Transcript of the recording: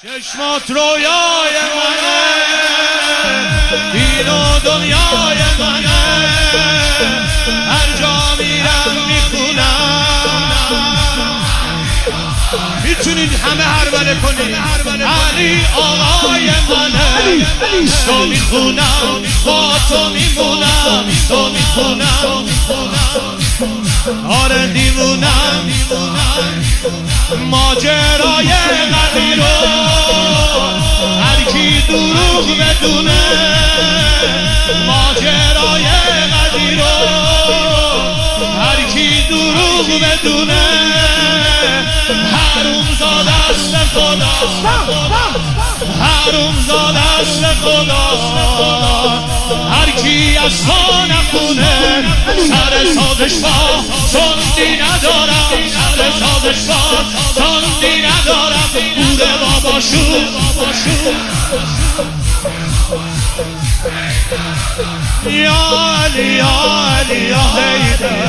چشمات رویای منه، دین و دنیای منه، هر جا میرم میخونم. میتونید همه هربله کنید. علی آقای منه، تو میخونم با تو میمونم، تو میخونم آره دیوونم. ماجرای قدیر رو هر کی دروغ بدونه، ماجرای قدیر رو هر کی دروغ بدونه، حروم زاده است خدا، حروم زاده است خدا. هر کی از پا نخونه، سر سازش با تندی ندارم، سر سازش با تندی ندارم. بوده باباشون یا علی یا علی یا حیدر،